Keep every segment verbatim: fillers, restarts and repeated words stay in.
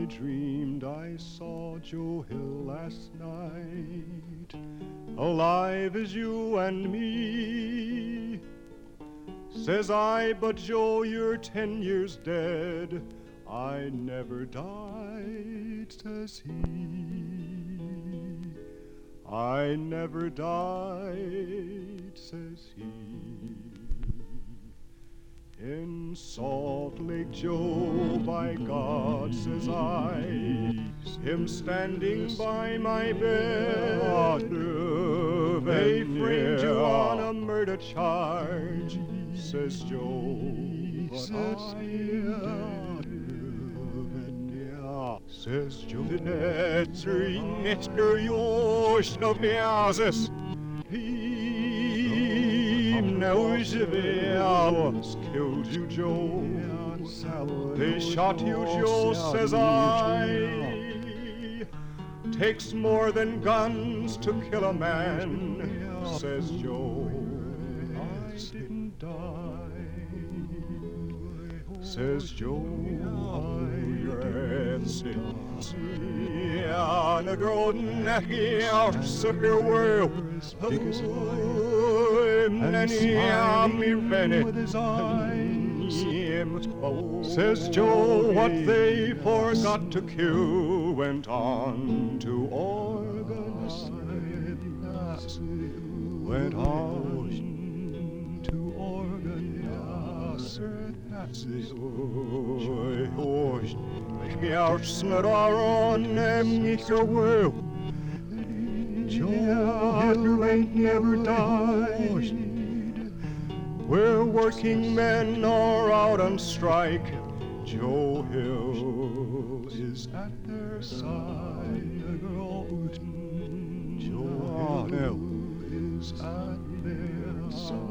dreamed I saw Joe Hill last night, alive as you and me. Says I, but Joe, you're ten years dead. I never died, says he. I never died, says he. In Salt Lake Joe, by God, says I, him standing by my bed. They framed you on a murder charge, says Joe, but I am dead, says Joe. Netri netker yosh no biazes. He knows the hours killed you, Joe. They shot you, Joe, says I. Takes more than guns to kill a man, says Joe. I didn't die, says Joe. Ja, na groden hier sucker world. And yeah, me Rennie with his eyes. Says Joe, what they forgot to kill went on to organize. Went on to organize. Me out snurrar on them nicker world. Joe Hill ain't never died. Where working men are out on strike, Joe Hill is at their side. Joe Hill is at their side.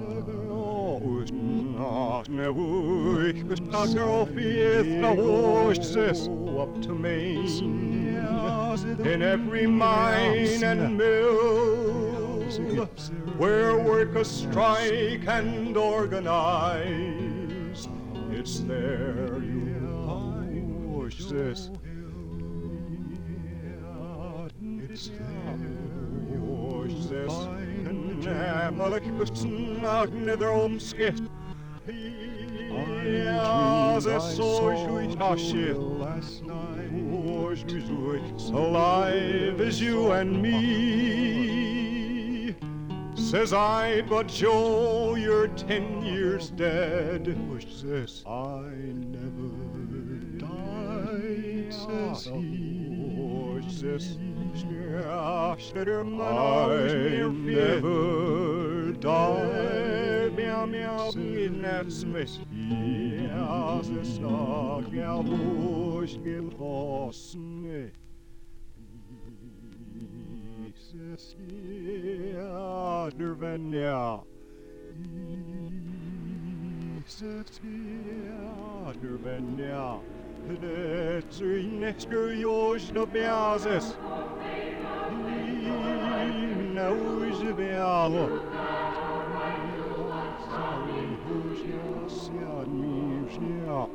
Up to Maine, in every mine and mill, where workers strike and organize, it's there you'll find this. It's there you'll find out nether om skit. Ja, ze so shit last night, alive as you and me. Says I, but Joe, you're ten years dead. I never died, says he. I never died. Meow, meow, that's Miss. Ja, ze stak, ja, bush, gil, hossne. Jesus, ja, derven, ja. Jesus, ja, derven, ja. Det er nesker jors no biazes. Knows the bialo. Yeah.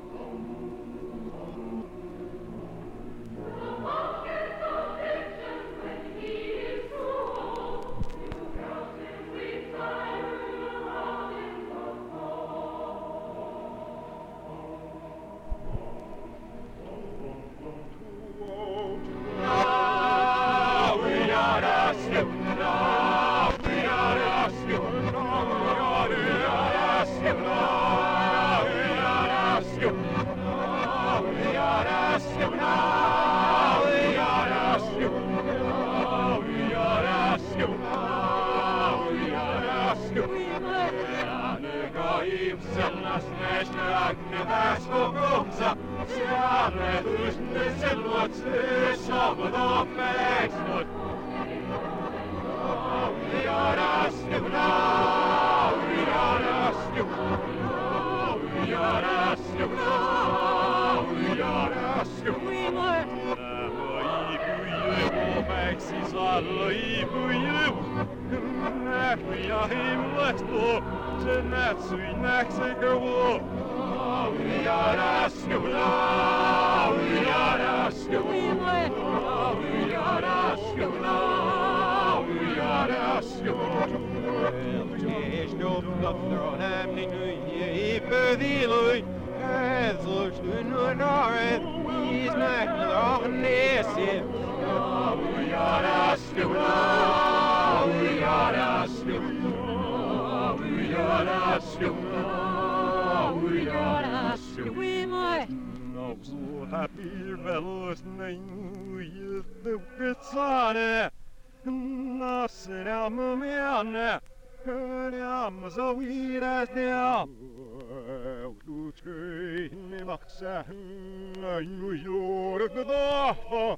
We are No, so happy fellows name with the bits on it. Nothing I'm a man. I'm so weird as now. To train me, Maxa. I knew you're a good offer.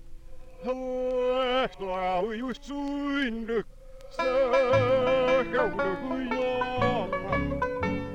Oh, you soon look so young.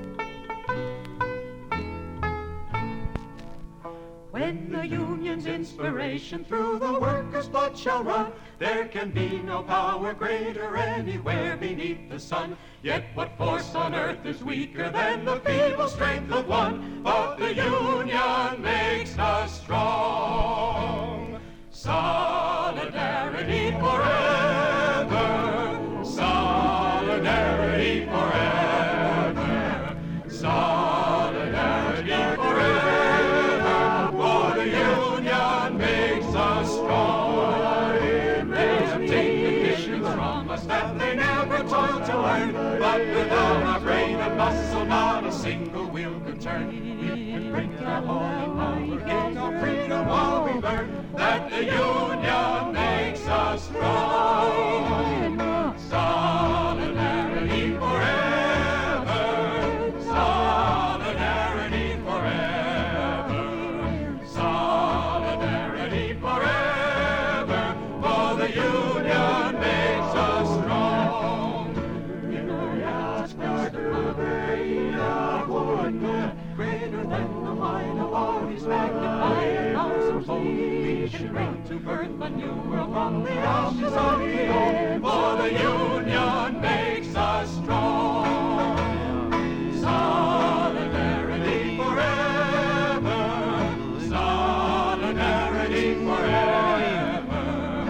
When the union's inspiration through the workers' blood shall run, there can be no power greater anywhere beneath the sun. Yet what force on earth is weaker than the feeble strength of one? But the union makes us strong. Solidarity forever, solidarity forever, solidarity forever, for the union makes us strong. They have taken conditions from us that they never toiled to earn, but without our brain and muscle not a single wheel can turn. We can bring our holy power, gain our freedom while we learn that the union makes us strong. Solidarity forever, solidarity forever, solidarity forever, for the union makes us strong. In our yachts, greater than the might of all these magnified a thousandfold, we can bring to birth a new world from the ashes of the old, for the union makes us strong. Solidarity forever, solidarity forever,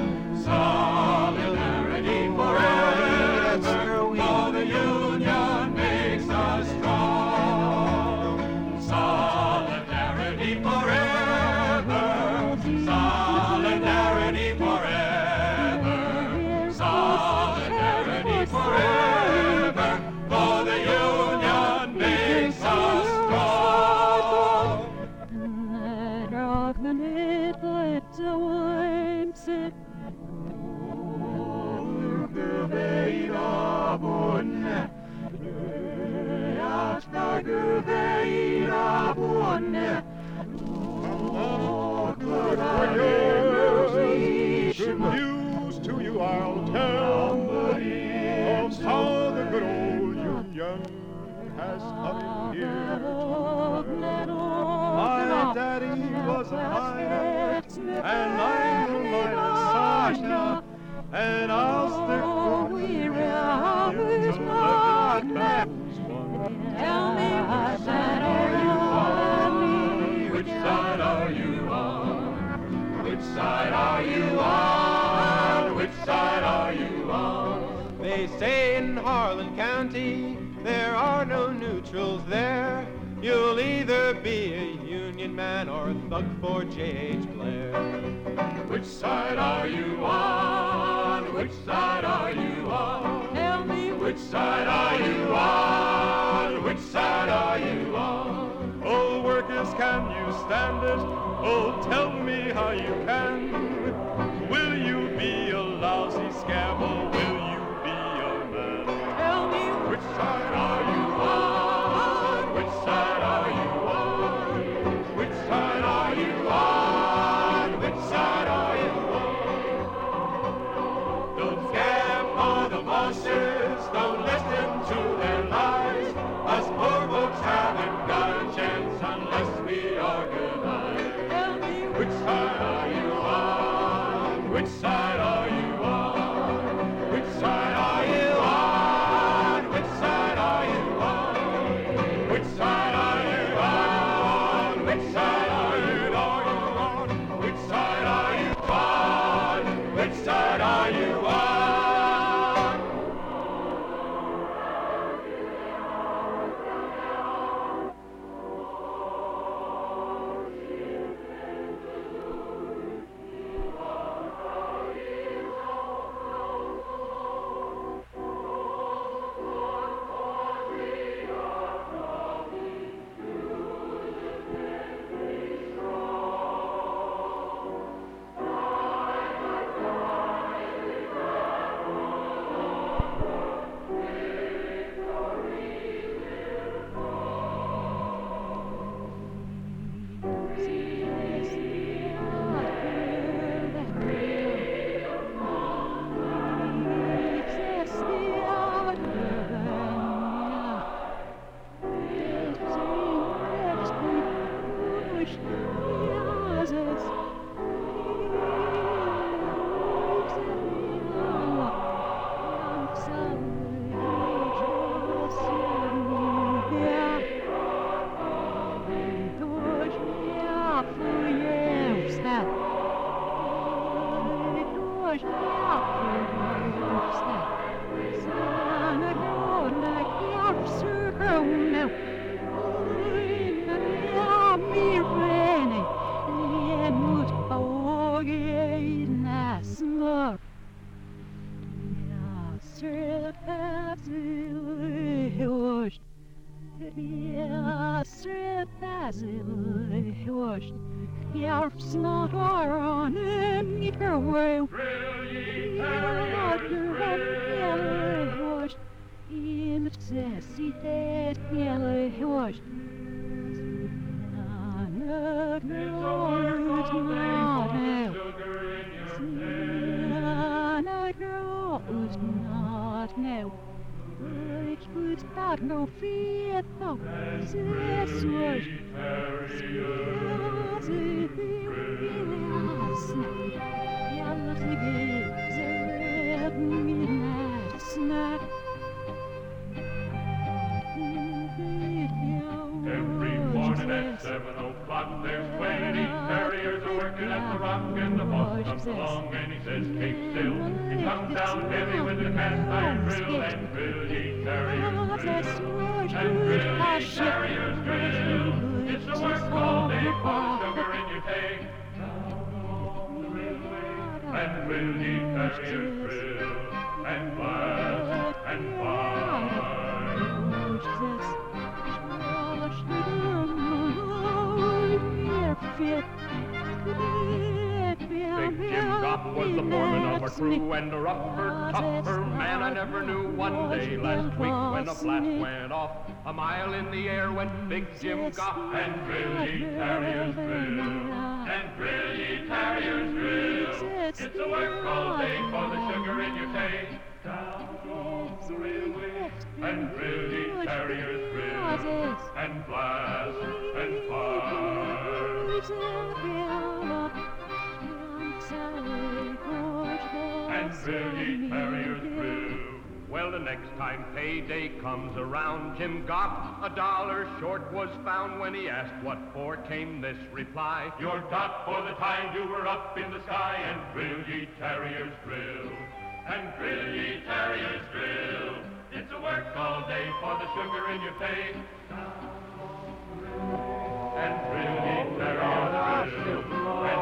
solidarity forever, for the union makes us strong. Solidarity forever, solidarity forever, solidarity forever, for the union makes us strong. Good news to you I'll tell of how the good old Union has come in here. My daddy was a miner, and I'm a miner's son, and I'll stick with the Union till the battle's won. Tell me which side are you on? Which side are you on? Which side are you on? Which side are you on? They say in Harlan County there are no neutrals there. You'll either be a Union man or a thug for J H Blair. Which side are you on? Which side are you on? Tell me which side are you on? Which side are you on? Oh, workers, can you stand it? Oh, tell me how you can. Will you be a lousy scab or will you be a man? Tell me Which side are you on? Which side are you on? Which side are you on? Which side are you on? Don't scab for the bosses, don't listen to their lies. Us poor folks haven't got a chance unless we organize. Tell me which side are you on? washed. Yarps not are on a meter way. Drill ye terriers, drill. Washed. In sassy dead yellow washed. Not It's a work all day for the sugar in your head. not now. It was not no fear, no. This was. Every morning at seven o'clock, there's twenty terriers a-working at the rock, and the boss comes along and he says, keep still. He comes down heavy with the cast iron drill, and drill ye terriers drill, and drill ye terriers drill. It's a work all day for the sugar in your tank. And drill ye terriers drill, and blast, and fire. Big Jim Goff was the foreman of our crew, and a rougher, tougher man I never knew. One day last week when a blast went off, a mile in the air went Big Jim Goff. And drill ye terriers drill, and drill ye terriers drill. It's a work all day for the sugar in your tank. Down goes the railway, and drill ye terriers drill, and blast, and fire. And drill ye terriers drill. Well, the next time payday comes around, Jim Goff a dollar short was found. When he asked what for, came this reply: You're got for the time you were up in the sky, and drill ye terriers drill, and drill ye terriers drill. It's a work all day for the sugar in your pay. And drill ye terriers drill, and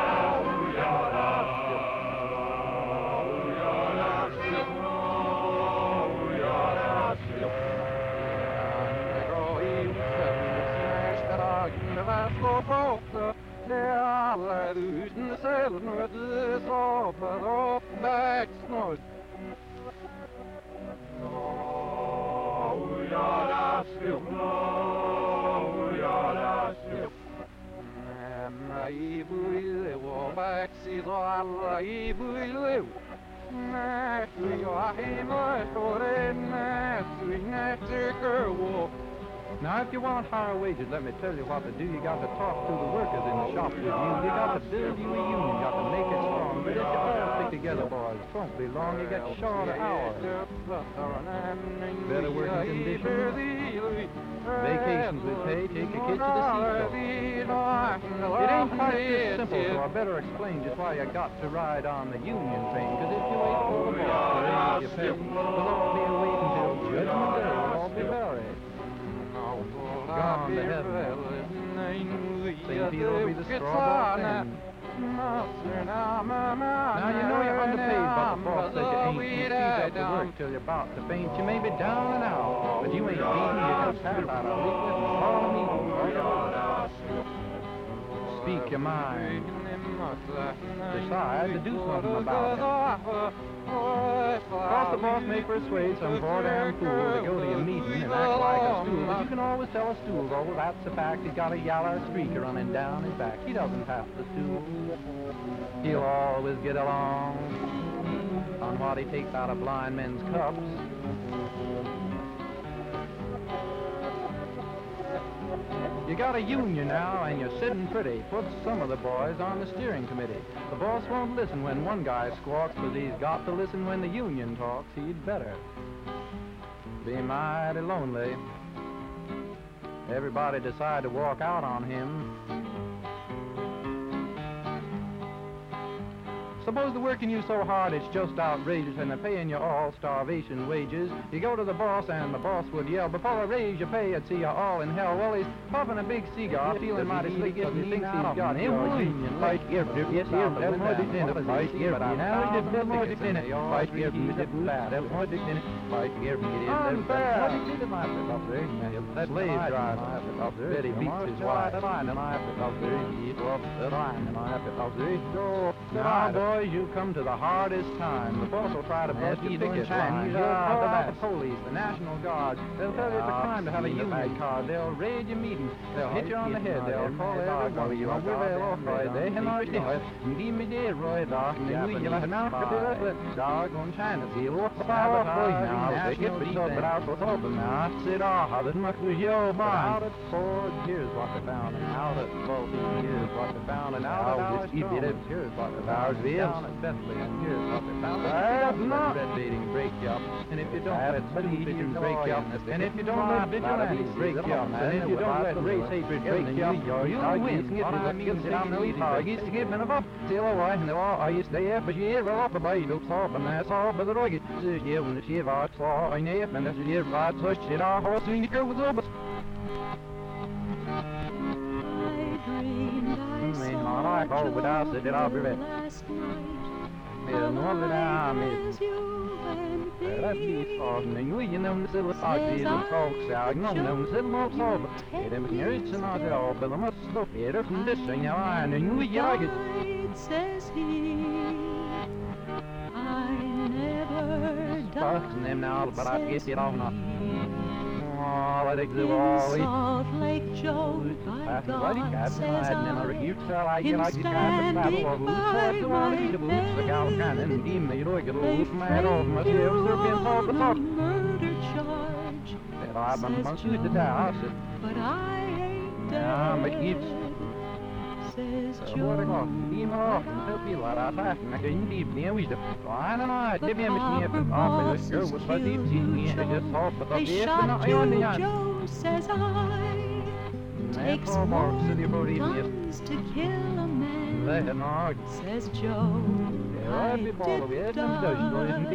Now, if you want higher wages, let me tell you what to do. You got to talk to the workers in the shop with you. You got to build you a union. You got to make it strong. But if you all stick together, boys, it won't be long. You get short of hours. Better working conditions. Vacations with pay. Take your kids to the seashore. It ain't quite this simple, so I better explain just why you got to ride on the union train. Because if you wait for the boss to raise your pay, we'll all be waiting till Judgment Day. We'll all be buried. Gone to heaven. Saint Peter will be the strawberry then. Now you know you're underpaid, but the boss said you ain't. You speed up the work till you're about to faint. You may be down and out, but you ain't beaten. You can tap out a weakness and call a meeting. Speak your mind. Decide to do something about it. Cause the boss may persuade some poor damn fool to go to your meeting and act like a stool. But you can always tell a stool, oh, that's a fact. He's got a yaller streaker running down his back. He doesn't have to stool. He'll always get along on what he takes out of blind men's cups. You got a union now, and you're sitting pretty. Put some of the boys on the steering committee. The boss won't listen when one guy squawks, but he's got to listen when the union talks. He'd better be mighty lonely. Everybody decide to walk out on him. Suppose they're working you so hard it's just outrageous, and they're paying you all starvation wages. You go to the boss and the boss would yell, before I raise your pay, I'd see you all in hell. Well, he's puffing a big cigar, feeling mighty slick, because he thinks he's got him union. Fight here, yes, here, that's what it's in it. Fight here, but now it's more in it. Fight here, that's what it's in it. fight to get him to get in there. What did he do my officer? That slave driver, officer, that he beats his wife. The line, and I officer, he's off the line, and I officer, go. Now, boys, you've come to the hardest time. The boss will try to bust your ticket line. He'll call out the police, the National Guard. They'll tell you it's a crime to have a union card. They'll raid your meetings. They'll hit you on the head. They'll call everybody. You'll be well off right there. And I tell you, leave me dead, Roy, Doc. And we will have now to do it. Dog on China. See, what's the power of boys now? They get beat up, but I was open now. I said, oh, how this much was your bond. Out at Ford, here's what they found. And out at Bolton, here's what they found. And out at Alice, here's what they found. Down at Bethlehem, here's what they found. That's not red baiting break you up. And if you don't let sleeping break you up. And if you don't let vigilantes break you up. And if you don't let race hatred break you up, you'll win. Get to the means down the leaf. I used to give them a still away. And I used to have, but you roll up a bite of salt. And that's all, but the rocket is here when the shiv out saw. And if and that's the year right, so shit, our horse soon the girl was over. I call without it, I'll be ready. Well, no, that I'm it. Well, I've been talking, and we, you know, the little party, the talks out, no, no, the little talk. It ain't married to not at all, but I must stop here from this thing now, I know you like it. Says he, I never died. Them now, but I guess it all not. Oh, I think they're all in Salt Lake Joe, by God, says I, him standing by my bed, the murder charge, says Joe, but I ain't dead, says Joe. They shot you, Joe, says I. Takes more guns to kill a man, says Joe. I did die, says Joe. I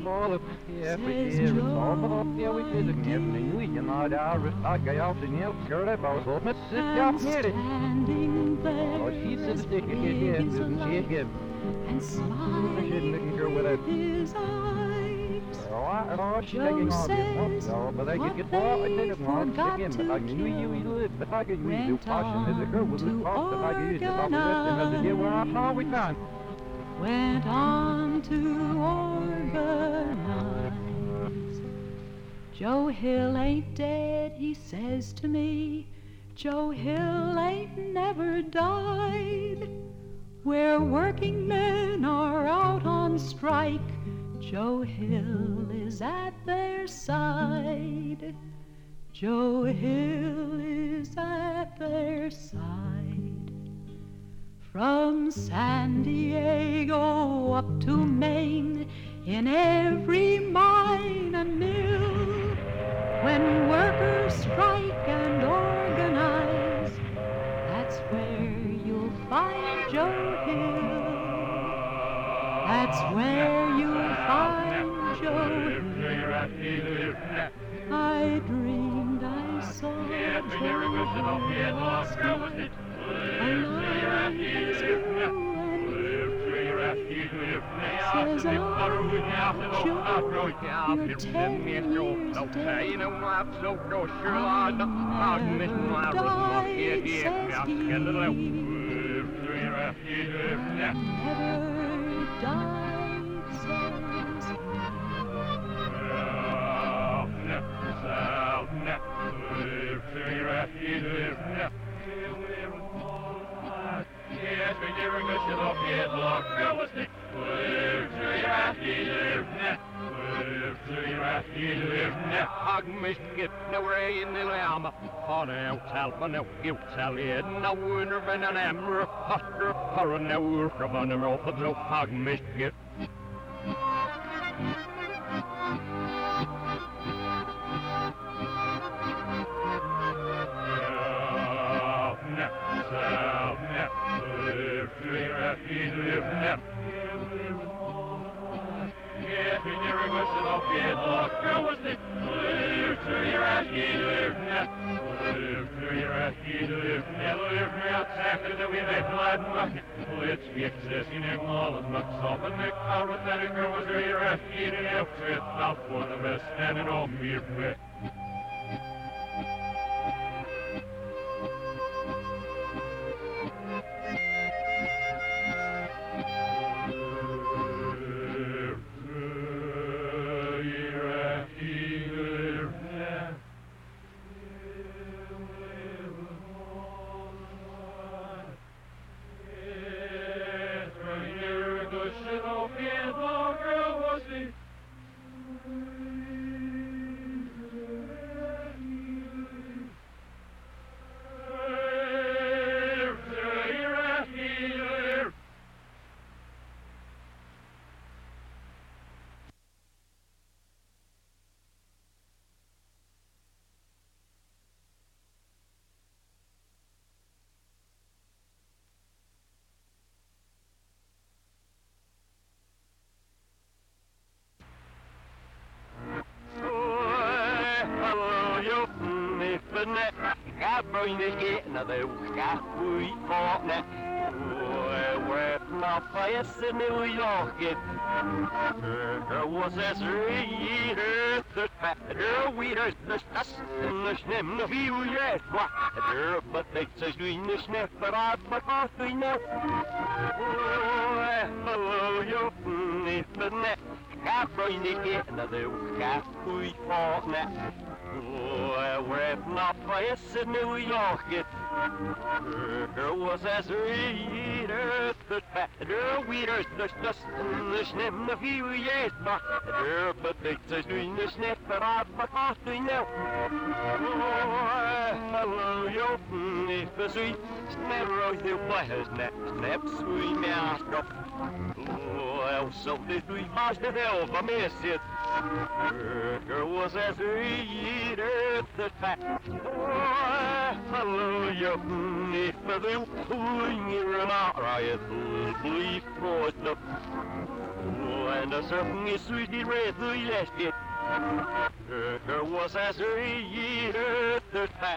did. And standing there, and smiling with his eyes. Joe says, what they forgot to do, went on to organize. Went on to organize. Joe Hill ain't dead, he says to me. Joe Hill ain't never died. Where working men are out on strike, Joe Hill is at their side. Joe Hill is at their side. From San Diego up to Maine, in every mine and mill, when workers strike and organize, that's where you'll find Joe Hill. That's where you'll find Joe Hill. I dreamed I saw Joe Hill. Alive as you and me, says I, Joe, you're ten years dead. I never died, says he. Never died, says he. Yes, we never go to the pit, look, go with it. Live to your happy live now. Live to your happy live now. Hag misket, no way in the lamb. On out, Alpha, no guilt, Salad, no winner, and an amber, Husker, or an hour from an emerald, no hag misket. Yes, we never go to the pit, look, go with it. Live to your Let's get this in a mall and mucks up and make out with that girl was here at eating after it. Now for the best and it all be quick. Another we fought net. We're not by New York. There was as reader the fatter weeders the dust in the snem the few years. But they say doing the sniff, but I but I do know. Oh, you if the net. Another we fought net. We're not by New York. There was as reader the fatter weeders the dust in the snem the few years back. But they say doing the sniff, but I but I do know. Hello, you if the sweet snap rose the players snap snap sweet mouth drop. Oh, so did we pass the hell for me, it. There was as reader the fat. Hello, you if the pulling your out riot, believe for the. And a certain is sweetie red, the last it. There was as reader the fat.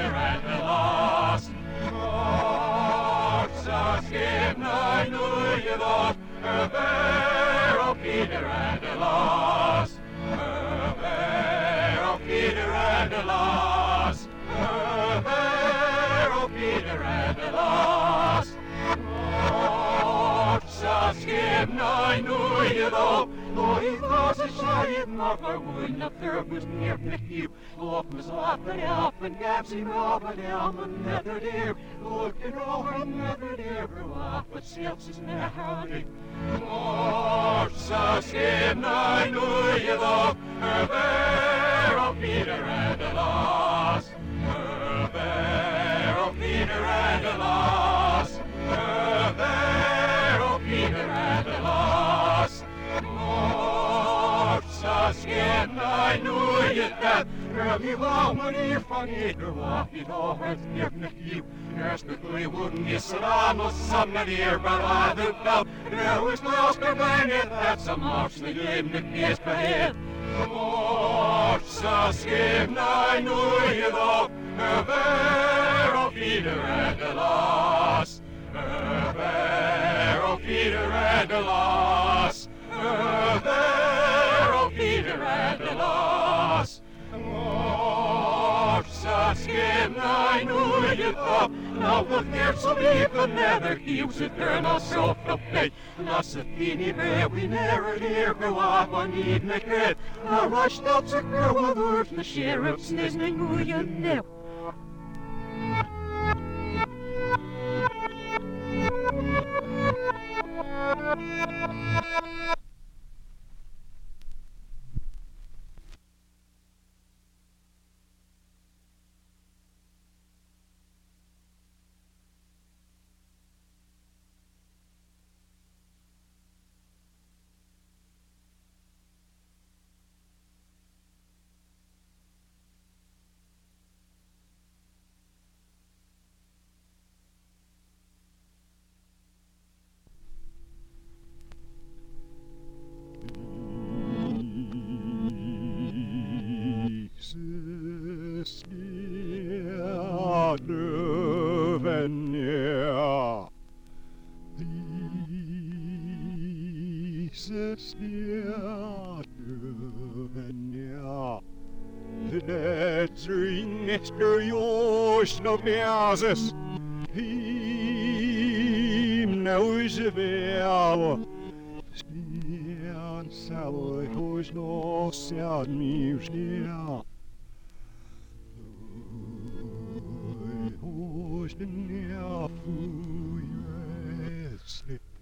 Peter and the lost. Morsa skibna I nu je dot, Vero Peter and the lost. Vero Peter and the lost. Vero Peter and the lost. Morsa skibna I nu je dot, Loi thos is shayid not for wood up there was near you. Off was off and up and gaps him off and elm and nether deer. Looking over and nether deer grew up, but selfs is near howdy. Morsa skibna I nu je dot, Vero Peter and the lost. Vero Peter and the lost. Vero Peter and the lost. Morsa skibna I nu je dot, Römi var man er fan eger var I dag har ett you. There's the glue wouldn't you salam or somebody here but I the bell. There was no Oscar Bennett, that's a march the game the case behead. Morsa skibna I nu je dot, Vero Peter and the lost. Vero Peter and the lost. Vero Peter and the lost. Morsa skibna I nu je dot, now look there so even nether he was a turn ourself up pay. Nas a teeny bear we never dare go up on even a kid. I rushed out to grow a word from the sheriff's listening who you know. Mister Josh no Biases, him knows a veil. Stian Sally who's no sad music. Who's the near fool, yes.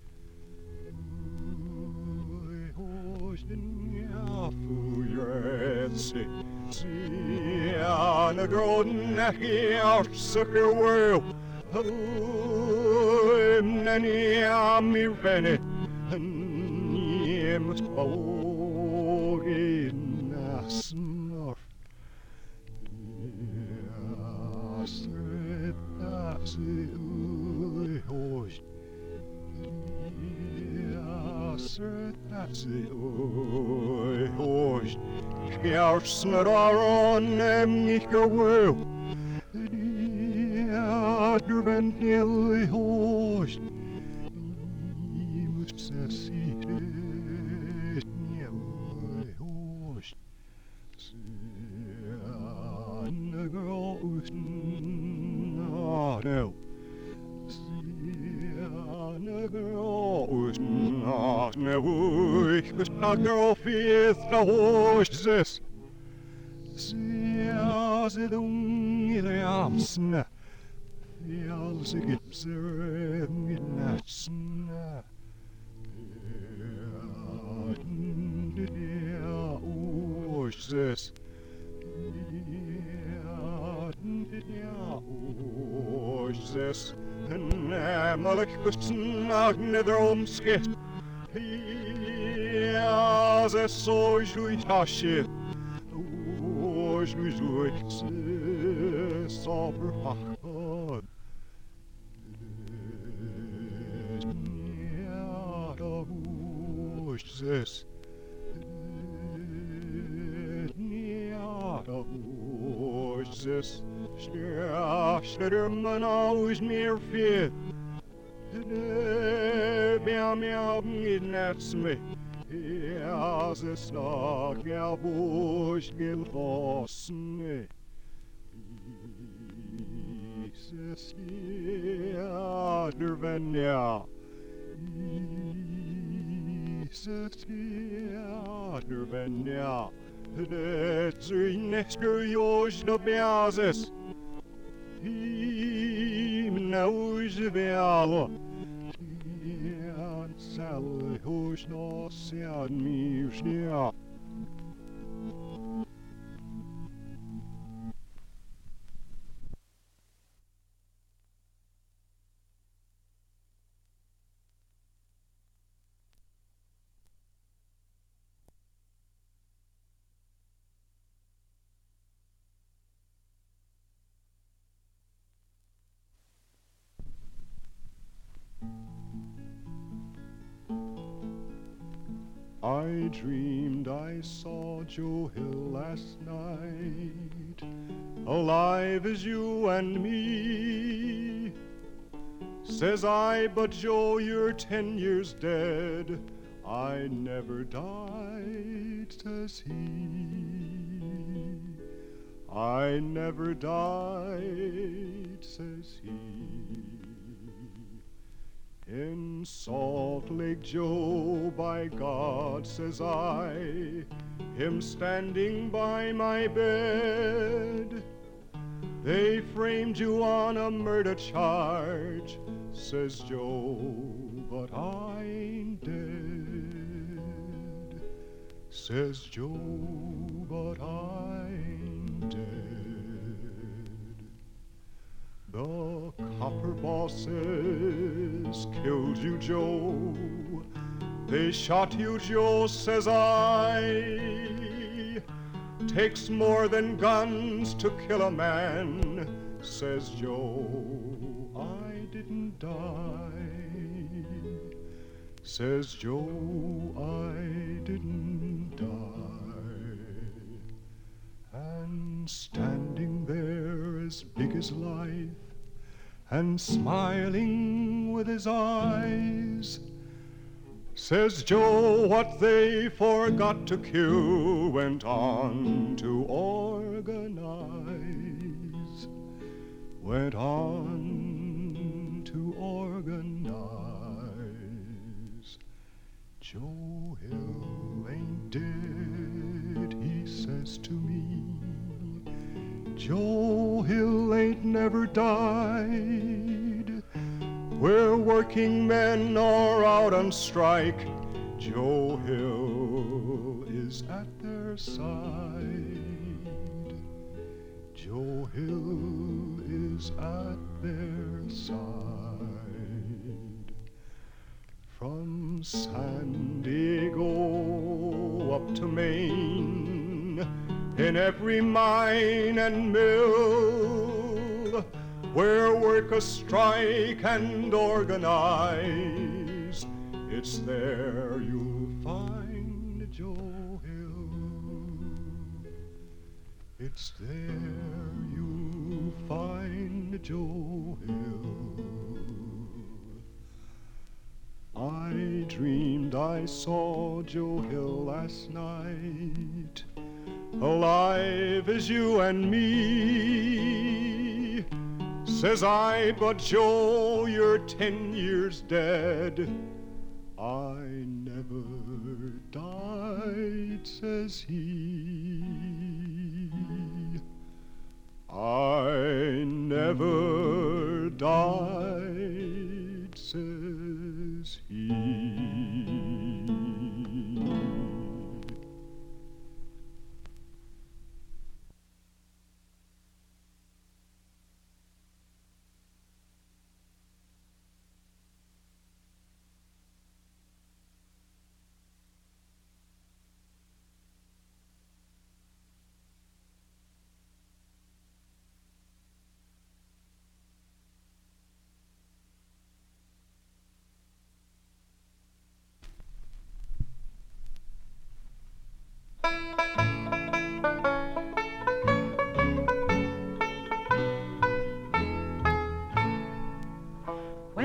Who's the near fool, yes. See on a golden here, sucker world. I'm any army ready, and you must fall in a snarf. Yes, that's it, host. Yes, that's it, host. Scarsner on em ikke will. Ja, du vent ned host. I must se det ned host. Sane gråsen, ah no. Sane gråsen, ah no. Ich was not girl fifth the horses. Ja, ze dung i de amsne. Ja, ze gipser i natsne. Ja, ja, horses. Ja, ja, horses. Namelijk besnagne dromskit. Ja, ze so juitasje. Ois nu zoiets sober hachod. Ja, da ois. Ja, da ois. Schneller man aus mir fit. Bam bam in that's me. As a stock ja bush gil fossne. Jesus ja dervenia. Jesus ja dervenia. That's in next yours the basis. Him knows well. Sally, who's not sad me, yeah. I dreamed I saw Joe Hill last night, alive as you and me. Says I, but Joe, you're ten years dead. I never died, says he. I never died, says he. In Salt Lake Joe, by God, says I, him standing by my bed. They framed you on a murder charge, says Joe, but I ain't dead. Says Joe, but I ain't dead. The copper bosses killed you, Joe. They shot you, Joe, says I. Takes more than guns to kill a man, says Joe. I didn't die, says Joe. I didn't die. And standing there as big as life, and smiling with his eyes, says Joe, what they forgot to kill went on to organize, went on to organize. Joe Hill ain't dead, he says to me. Joe Hill ain't never died. Where working men are out on strike, Joe Hill is at their side. Joe Hill is at their side. From San Diego up to Maine, in every mine and mill, where workers strike and organize, it's there you'll find Joe Hill. It's there you'll find Joe Hill. I dreamed I saw Joe Hill last night, alive as you and me. Says I, but Joe, you're ten years dead. I never died, says he. I never died, says he.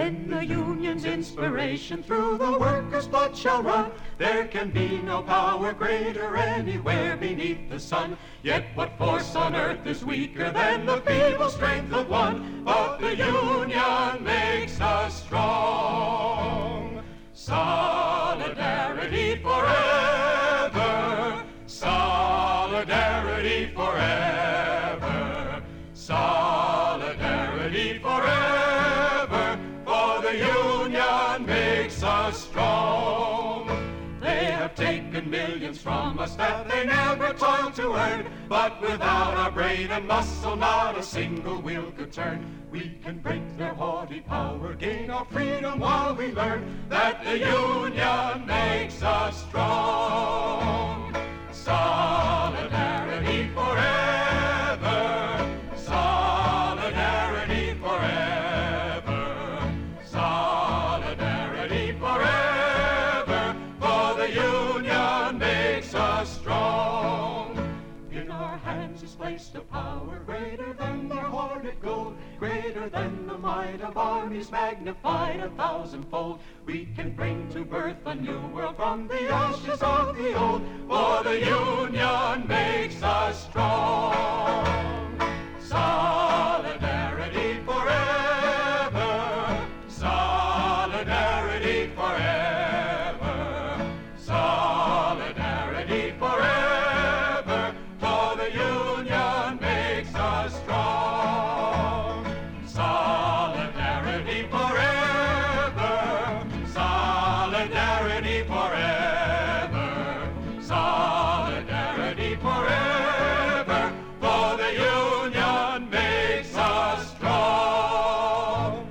When the union's inspiration through the workers' blood shall run, there can be no power greater anywhere beneath the sun. Yet what force on earth is weaker than the feeble strength of one? But the union makes us strong. Solidarity forever, solidarity forever, solidarity forever, for the union makes us strong. They have taken millions from us that they never toiled to earn, but without our brain and muscle not a single wheel could turn. We can break their haughty power, gain our freedom while we learn that the union makes us strong. Solidarity forever, solidarity forever, solidarity forever, for the union makes us strong. In our hands is placed a power greater than their hoarded gold, greater than the might of armies magnified a thousandfold. We can bring to birth a new world from the ashes of the old, for the union makes us strong. Solidarity forever, solidarity forever, solidarity forever, for the union makes us strong. Solidarity forever, solidarity forever, solidarity forever, for the union makes us strong.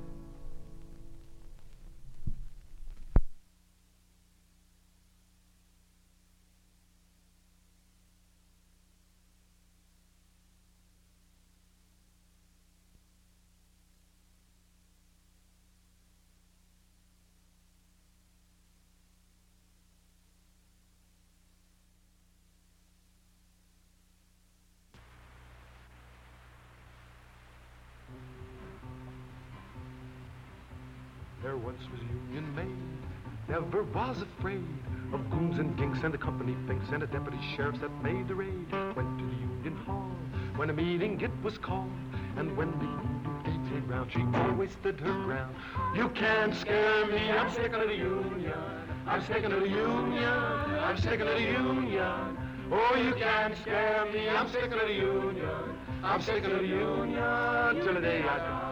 There once was a union maid, never was afraid of goons and ginks and the company finks and the deputy sheriffs that made the raid. Went to the union hall when a meeting it was called, and when the union day came round, she always stood her ground. You can't scare me, I'm sticking to the union. I'm sticking to the union. I'm sticking to the union. Oh, you can't scare me, I'm sticking to the union. I'm sticking to the union till the day I die.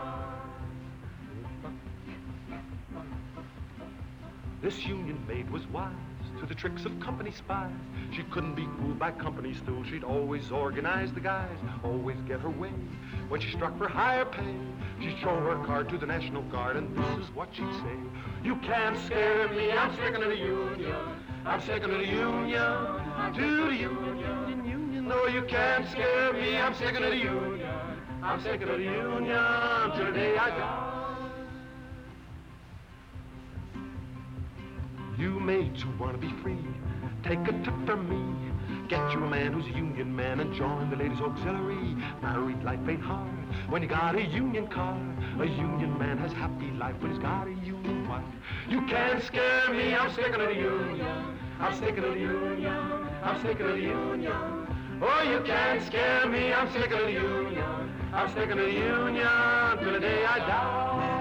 This union maid was wise to the tricks of company spies. She couldn't be fooled by company stool. She'd always organize the guys, always get her way. When she struck for higher pay, she'd show her card to the National Guard, and this is what she'd say. You can't scare me, I'm sticking to the union. I'm sticking to the union, to the union, union. No, you can't scare me, I'm sticking to the union. I'm sticking to the union till the day I die. You maids who want to be free, take a tip from me. Get you a man who's a union man and join the ladies' auxiliary. Married life ain't hard when you got a union card. A union man has happy life when he's got a union wife. You can't scare me, I'm sticking to the union. I'm sticking to the union. I'm sticking to the union. Oh, you can't scare me, I'm sticking to the union. I'm sticking to the union till the day I die.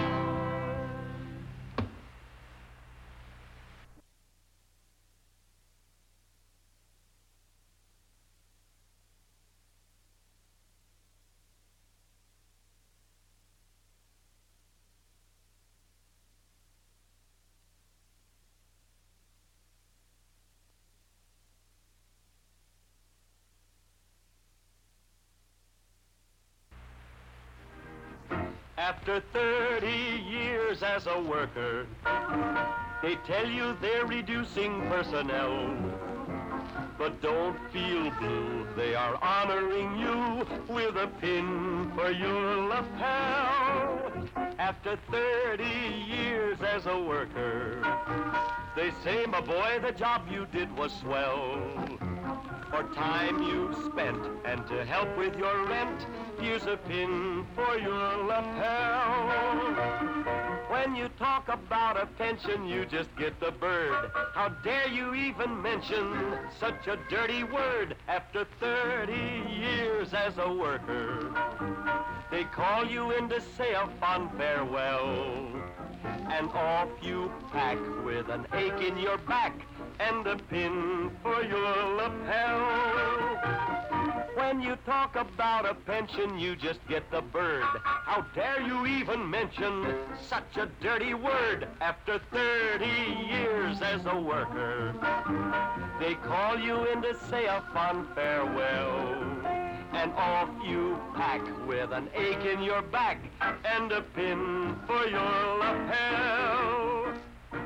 After thirty years as a worker, they tell you they're reducing personnel. But don't feel blue, they are honoring you with a pin for your lapel. After thirty years as a worker, they say, my boy, the job you did was swell. For time you've spent and to help with your rent, here's a pin for your lapel. When you talk about a pension, you just get the bird. How dare you even mention such a dirty word after thirty years as a worker? They call you in to say a fond farewell, and off you pack with an ache in your back and a pin for your lapel. When you talk about a pension, you just get the bird. How dare you even mention such a dirty word after thirty years as a worker? They call you in to say a fond farewell, and off you pack with an ache in your back and a pin for your lapel.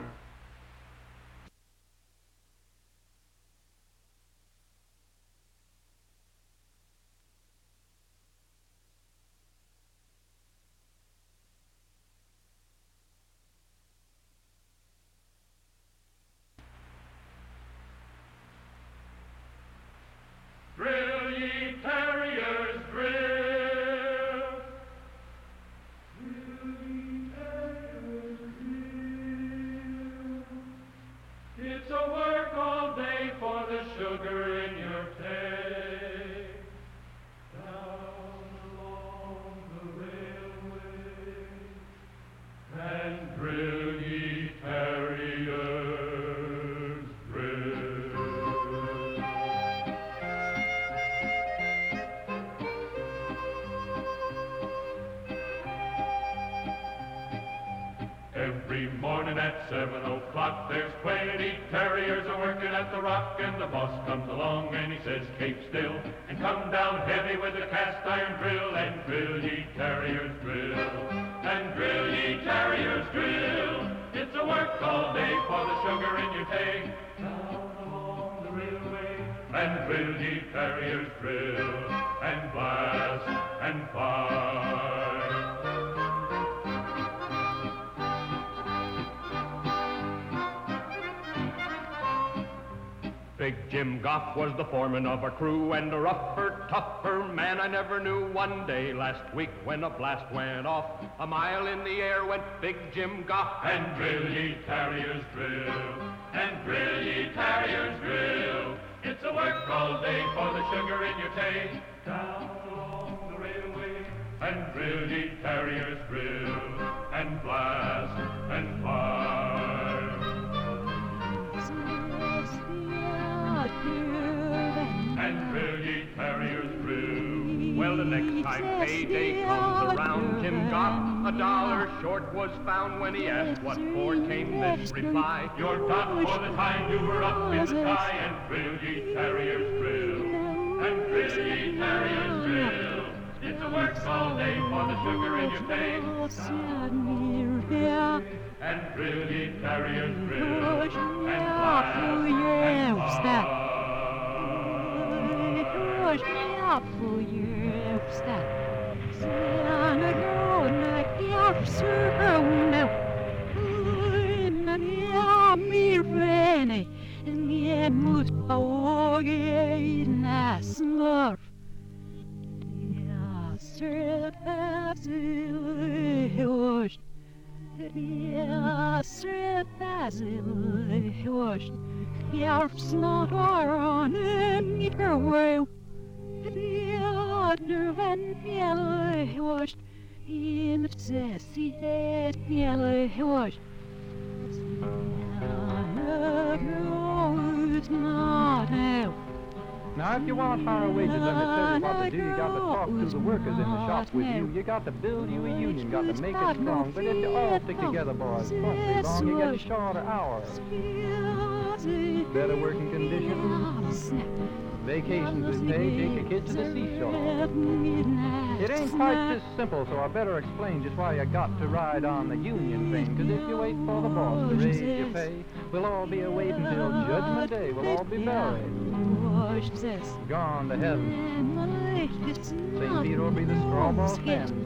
Drill, ye terriers, drill. Drill, ye terriers, drill. It's a work all day for the sugar in your tay. Down along the railway, and drill, ye terriers, drill. Every morning at seven o'clock, there's twenty terriers a working at the rock, and the boss comes along and he says, keep still, and come down heavy with a cast iron drill, and drill, ye terriers, drill, and drill, ye terriers, drill. It's a work all day for the sugar in your tay. Down along the railway, and drill, ye terriers, drill, and blast and fire. Big Jim Goff was the foreman of our crew, and a rougher, tougher man I never knew. One day last week when a blast went off, a mile in the air went Big Jim Goff. And drill, ye terriers, drill, and drill, ye terriers, drill. It's a work all day for the sugar in your tay. Down along the railway, and drill, ye terriers, drill, and blast and fire. And drill, ye terriers, drill. Well, the next time payday comes around, Jim Goff a dollar short was found. When he asked what for, came this reply: you're done for the time you were up in the sky. And drill, ye terriers, drill, and drill, ye terriers, drill. It's a work all day for the sugar in your tay. And drill, ye terriers, drill, and blast and fire. Push me up for you, stop. Send a girl like your surround. And yeah, me rainy, and yeah, mood power, yeah, smurf. Yeah, straight as it was. Yeah, straight as it was. Yeah, snot on a meter way. Yeah, nerven yellow wash. In sassy head yellow wash. Not out. Now, if you want higher wages, let me tell you what to do. You got to talk to the workers in the shop with you. You got to build you a union, got to make it strong. But if you all stick together, boys, don't be long, you get shorter hours. Better working conditions. Vacations with pay, take a kid to the seashore. It ain't quite this simple, so I better explain just why you got to ride on the union train. Cause if you wait for the boss to raise your pay, we'll all be a-waiting till Judgment Day. We'll all be buried. gone to heaven. Saint Peter will be the straw boss man.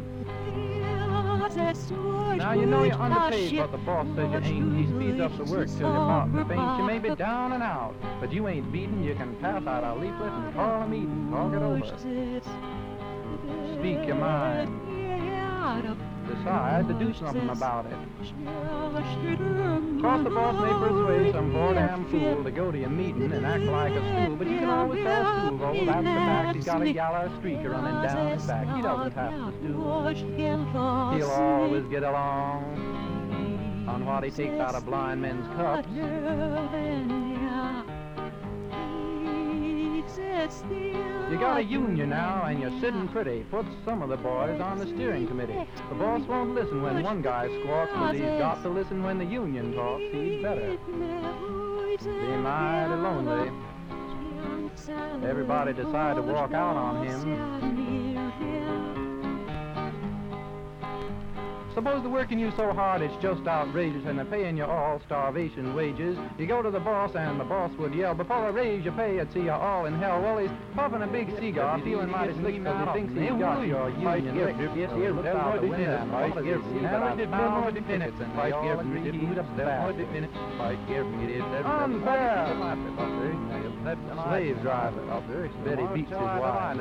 Now you know you're underpaid, but the boss says you ain't. He speeds up the work till your partner faints. You may be down and out, but you ain't beaten. You can pass out a leaflet and call a meeting. Talk it over. Speak your mind. Decide to do something about it. Cause the boss may persuade some poor damn fool to go to your meeting and act like a fool, but you can always tell a fool, oh, that's the fact. He's got a yellow streak running down his back. He doesn't have to stool. He'll always get along on what he takes out of blind men's cups. You got a union now, and you're sitting pretty. Put some of the boys on the steering committee. The boss won't listen when one guy squawks, but he's got to listen when the union talks. He'd better be mighty lonely. Everybody decide to walk out on him. Suppose they're working you so hard it's just outrageous, and they're paying you all starvation wages. You go to the boss and the boss would yell, before I raise your pay, I'd see you all in hell. Well, he's puffing a big cigar, feeling mighty slick because he thinks he's got your union licked. Yes, he looks out the window and fight gives you now it's more minutes and fight gives you heat up the back. Fight gives you unfair. Slave driver, Betty beats his wife.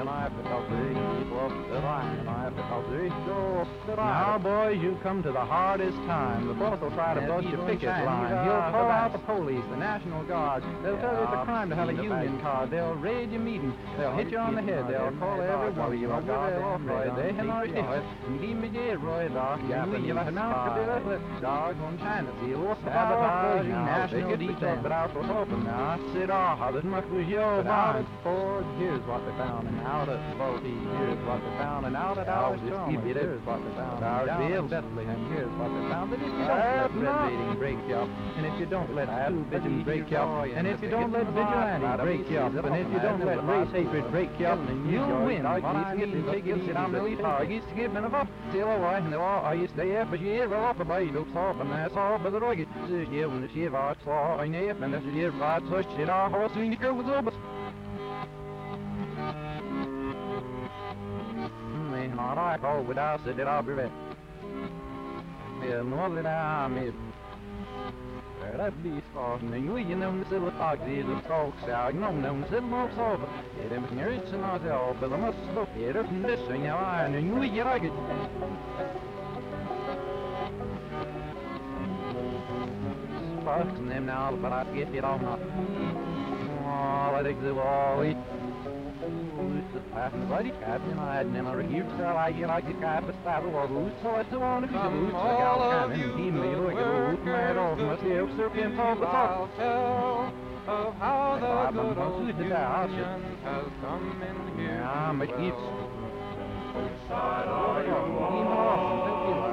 Now, boys, you've come to the hardest time. The boss will try to bust your picket line. He'll call out the police, the National Guard. They'll tell you it's a crime to have a union card. They'll raid your meeting. They'll hit you on the head. They'll call every one of you. Oh, God, they have no idea. Give me the Roy, dog. You have now to do it. Dog on China. You'll sabotage national defense. But out for open now. Sit off. How much was your bond? Ford, here's what they found. And out of Balti, here's what they found. And out of ours, here's what they found. Ours, Bethlehem, here's what they found. That if you don't let red raiding break you up, and if you don't let food bitching break you up, and if you don't let vigilante break you up, and if you don't let race hatred break you up, you'll win. What I need is take it, sit on the lead hard. He's giving a fuck. Still away, and they're all, you stay up, but you hear off the bay, looks off, and that's all, but the rocket is here when the shiv out saw, and if, and that's the year right, so shit, our horse, and the girl was over. Hmm, all right, oh, without said it, I'll be ready. Yeah, no, that I'm it. That be starting, you know, the silver fox is a talk out, you know, the silver sofa. It is near it's not all, but I must look at it from this thing now, and you you like it. Sparks them now, but I get it all not. Oh, I think they will all eat. Everybody captain, I had never heard so I get like a cap a saddle or loose, so I still want to be the loose. All of you workers, circling I'll tell of how the good old union has come in here. Yeah, but it's which side are you on?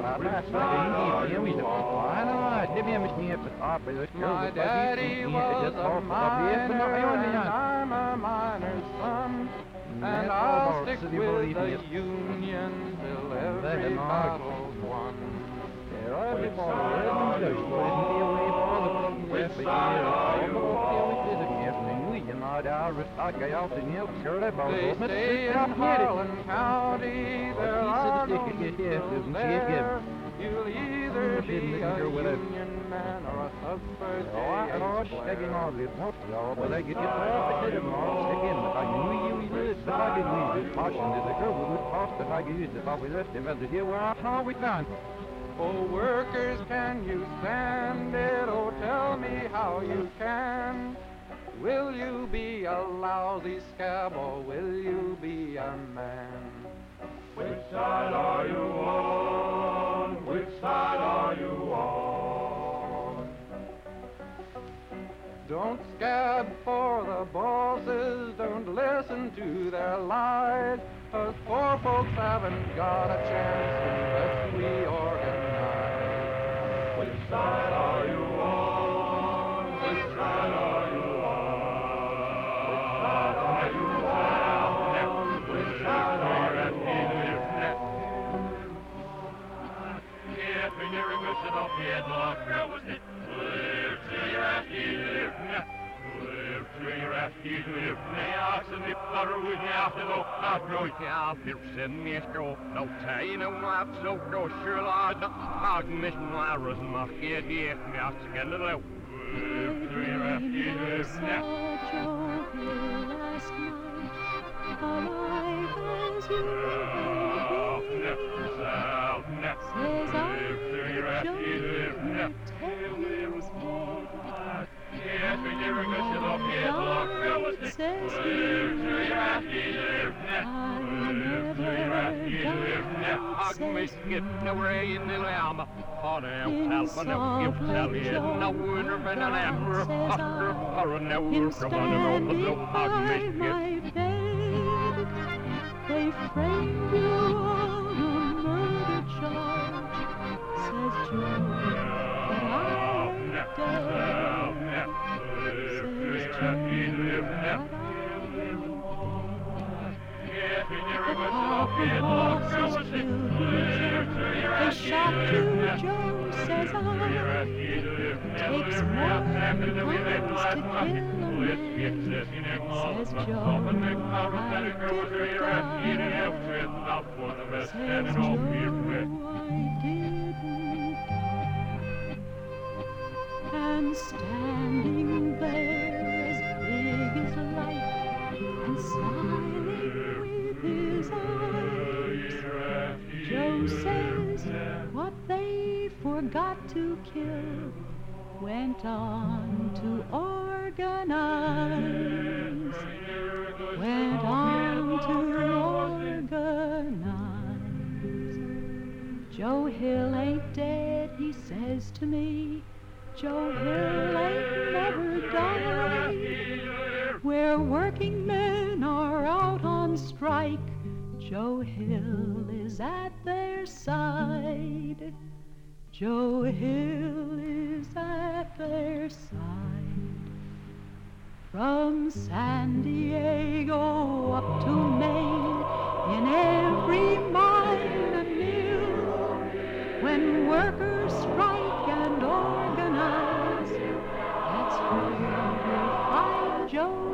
My daddy was a miner, and I'm a miner's son. And I'll stick with the Union till every battle's won. Which side are you on? Which side are you on? They say in Harlan County there are no neutrals there. You'll either be a Union man or a thug for J H Blair. Oh, workers, can you stand it? Oh, tell me how you can. Will you be a lousy scab or will you be a man? Which side are you on? Which side are you on? Don't scab for the bosses, don't listen to their lies. Us poor folks haven't got a chance unless we organize. Which side are you on? Which side are you on? Which side are you on? Which side are you on? If you're a good off the headlock, was it? Live till you're at the live to They framed you on a murder charge, says Joe, but I'm dead, says Joe, but I'm The poppy horses killed you, they shot you, Joe, says I. Takes more than guns to kill a man, says Joe, I didn't die, says Joe, I didn't die. And standing there as big as life and smiling with his eyes, Joe says what they forgot to kill went on to organize, went on to organize. Joe Hill ain't dead, he says to me. Joe Hill ain't never died. Where working men are out on strike, Joe Hill is at their side. Joe Hill is at their side. From San Diego up to Maine, in every mine and mill, when workers strike and organize, that's where you'll find Joe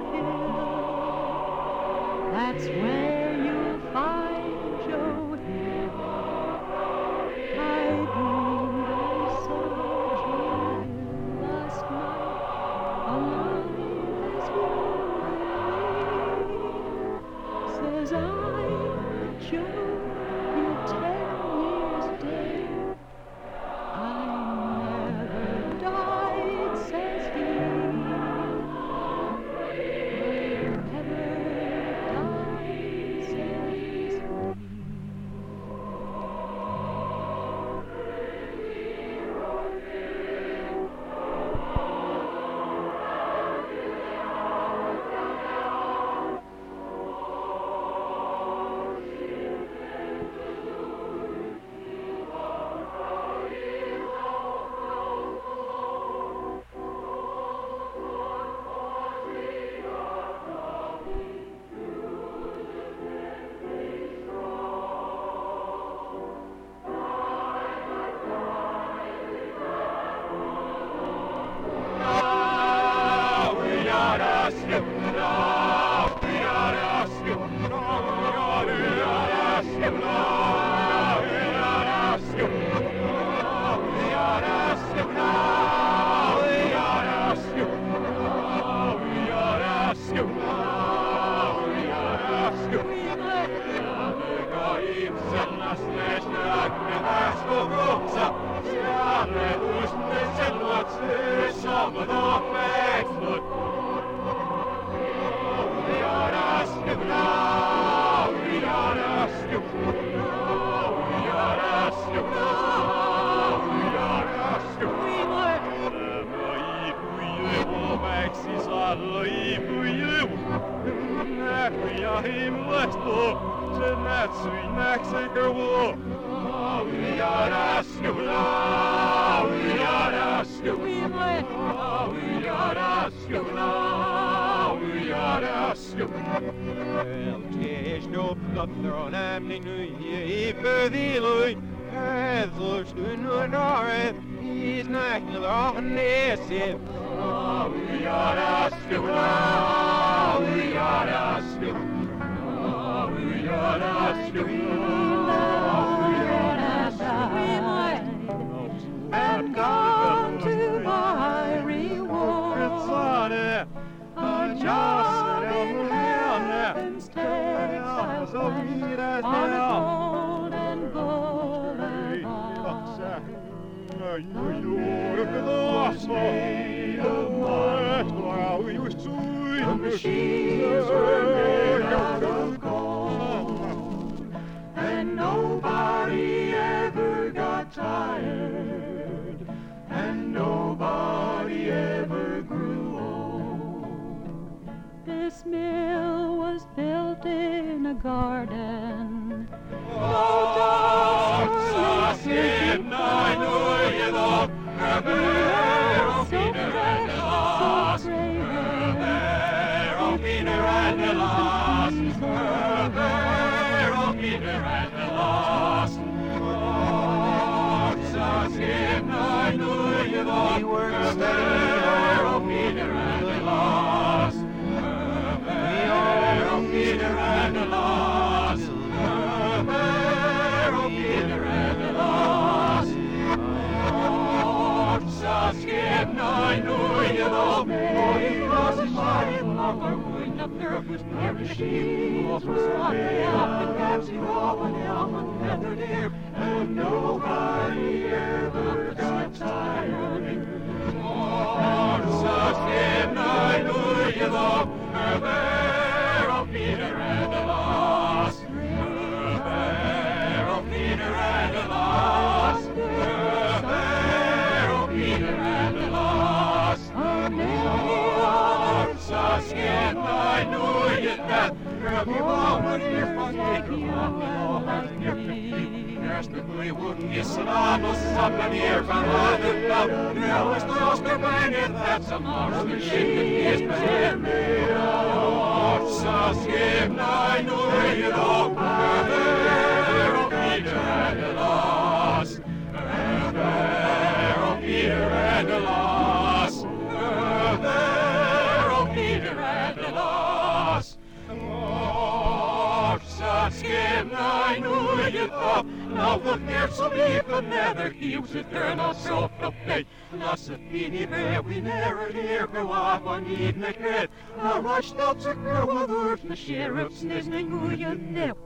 Hill. That's where you'll find Joe Hill. I dreamed I saw Joe Hill last night, alive as you and me. Says I, Joe, you're ten years dead. I never died, says he. I never died, says he. he's not on this. Oh, we are a stew. Oh, we are a stew. Oh, we are a stew. Oh, we are a stew. And gone to my reward. A job in heaven's Texas land, on a golden boulevard. The machines were made out of gold, and nobody ever got tired, and nobody ever grew old. This mill was built in a garden. Oh, Sassin, I know you love her, oh, Peter and the lost, her, oh, Peter and the lost, her, oh, Peter and the lost. Oh, Sassin, I know you love her, oh, Peter and the lost, her, oh, Peter and the lost. Oh, Peter and the lost. Oh, Saskin, I know you love me. Oh, you lost his body along our going up there was every sheep. Was on the elf and Patsy Robin, elf and feathered ear, and nobody ever got tired. Oh, Saskin, I know you love her. Oh, Peter and the lost. Peter and the lost, oh, Peter and the lost. Oh, Saskin, I knew you'd that. If you want one here from me, oh, that's your fifty. There's the boy wouldn't get some almost something here from all the love. There was lost a man in that some arms and shaking his hand. Oh, Saskin, I knew you'd all Peter and the lost, there, oh, Peter and the lost, there, oh, Peter and the lost. Oh, Saskin, I knew you'd up. Now the fearsome even nether he was a turn of self to play. Lots of beanie bear, we never hear go off on eating the kid. I rushed out to her with her, the sheriff's listening who you know.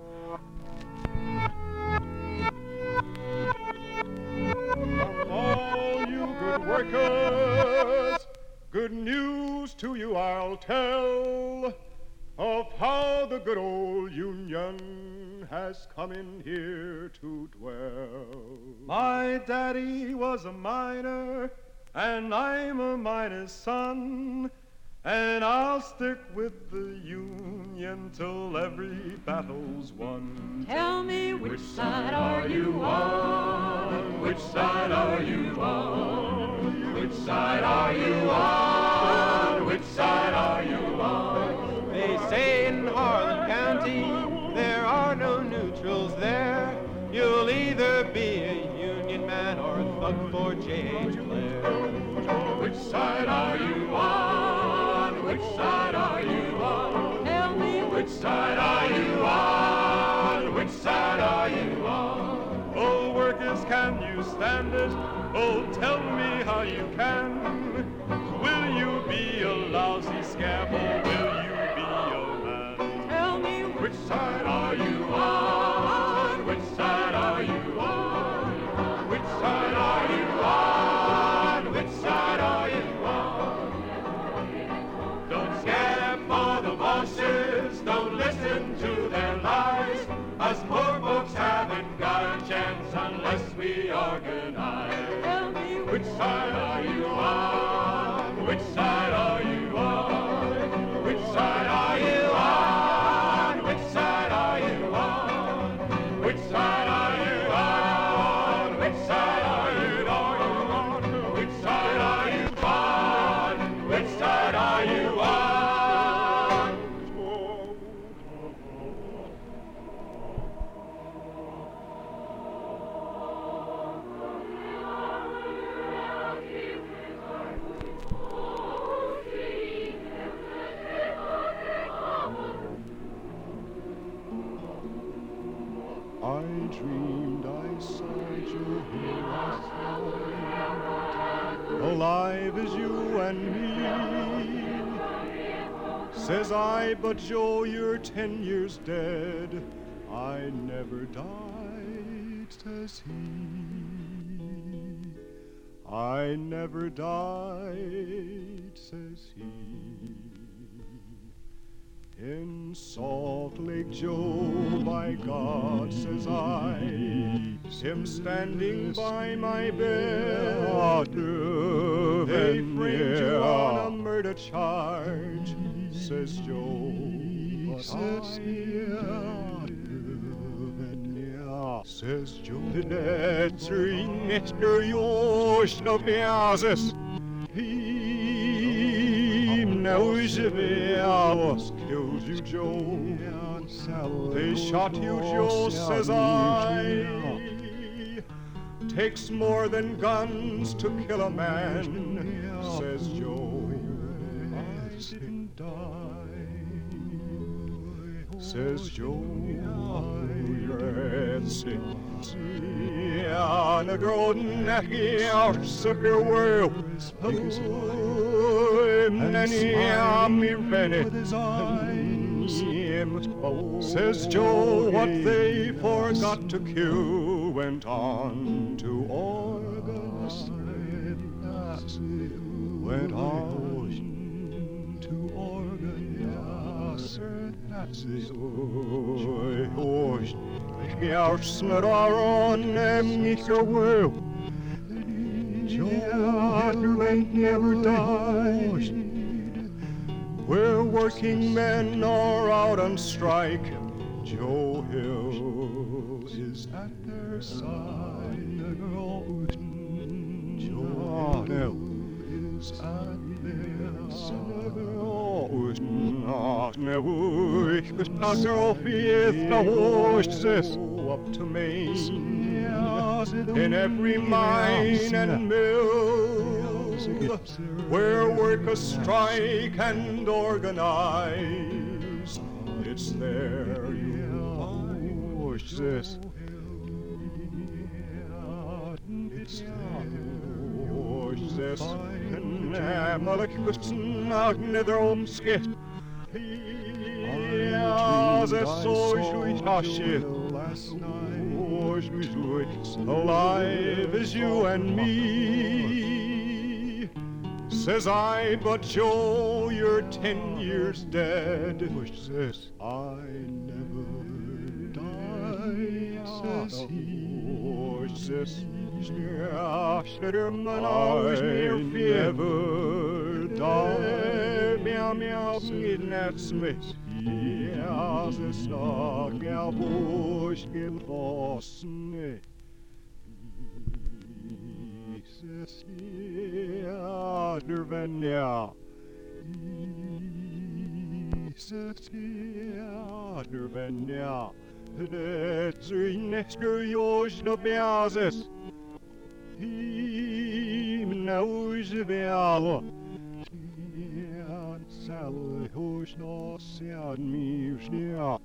All you good workers, good news to you I'll tell of how the good old Union has come in here to dwell. My daddy was a miner, and I'm a miner's son, and I'll stick with the Union till every battle's won. Tell me Which side are you on? Which side are you on? Which side are you on? Which side are you on? They say in Harlan County there are no neutrals there. You'll either be a Union man or a thug for J H Blair. Which side are you on? Which side are you on? Tell me Which side are you on? Which side are you on? Oh, workers, can you stand it? Oh, tell me how you can. Will you be a lousy scab or will you be a man? Tell me Which side are you on? Which side are you on? Which side are you on? Which side are you on? Don't scab for the bosses, don't listen to their lies. Us poor folks haven't got a chance unless we organize. Tell me Which side are you on? Which side are you on? Which side are you on? Which side are you on? Which side are you on? Which side are you on? Which side are you on? Which side are you on? dreamed I saw Joe Hill last night, alive as you and me. Says I, but Joe, you're ten years dead. I never died, says he. I never died, says he. In Salt Lake Joe, by God, says I, him standing by my bed. They framed you on a murder charge, says Joe. But I, says Joe, that's Mister Yosh of Yazis. He knows if was killed you, Joe. They shot you, Joe, says I. Takes more than guns to kill a man, says Joe. I didn't die, says Joe. Ja, na grodna hier sucker world. Many me ready. Says Joe, what they forgot to kill went on to organize. Went on to organize. That's it. Oh, jag snurrar on them i your world. Joe ain't never died. Where working men are out on strike, Joe Hill is at their side. Joe Hill is at their side. Never ich not auf ist the horses up to Maine, in every mine and mill, where workers strike and organize. It's there you push this. It's there push this. And Malachusn out nether omskit. Ja, ze so sweet shit last night. Alive as you and me. Says I, but Joe, you're ten years dead. I never died, says he. Says ja, Schneiderman, I never died. Meow, meow, midnight smith. Ja, ze sag, ja, bush, geflossen. Jesus, ja, derven, ja. Jesus, ja, derven, ja. That's in extra yours no basis. He knows the valor. Sally, who's not sad me, yeah.